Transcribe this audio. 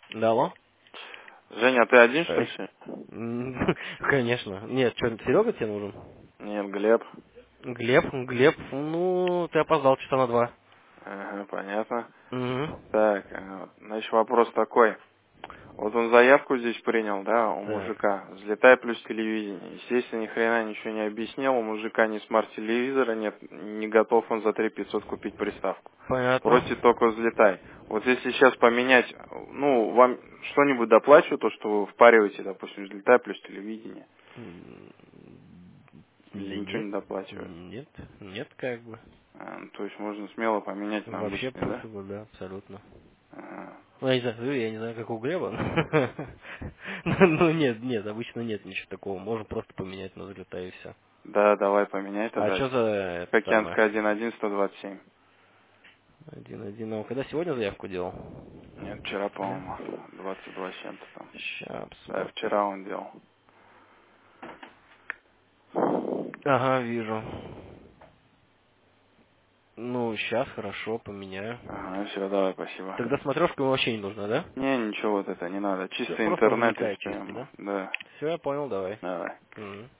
Да, алло? Женя, ты один, что ли, Эй. сегодня? Конечно. Нет, что, Серега тебе нужен? Нет, Глеб. Глеб, ну, ты опоздал часа на 2. Ага, понятно. Угу. Так, значит, вопрос такой. Вот он заявку здесь принял, да, у Так, мужика. Взлетай плюс телевидение. Естественно, ни хрена ничего не объяснил. У мужика ни смарт-телевизора нет, не готов он за 3500 купить приставку. Просит понятно. только взлетай. Вот если сейчас поменять, ну, вам что-нибудь доплачивают, то, что вы впариваете, допустим, взлетай плюс телевидение. Или ничего Нет, не доплачивают. нет, как бы. Ну, то есть можно смело поменять на Вообще обычный, да? possible, да, абсолютно. Ага. Ну, я не знаю, как у Глеба. Ну, нет, обычно нет ничего такого. Можно просто поменять на взлета и все. Да, давай поменяй А тогда. что за это самое? Океанская 1.1, 127. 1-1. А он когда сегодня заявку делал? Нет, вчера, Нет? по-моему, 22 с чем-то там. Сейчас Да, посмотрим. вчера он делал. Ага, вижу. Ну, сейчас хорошо, поменяю. Ага, все, давай, спасибо. Тогда смотрешка ему вообще не нужна, да? Не, ничего вот это не надо. Все, Чисто просто интернет и взлетает все чистый, ему. да? Да, Все, я понял, давай. давай. Мгм.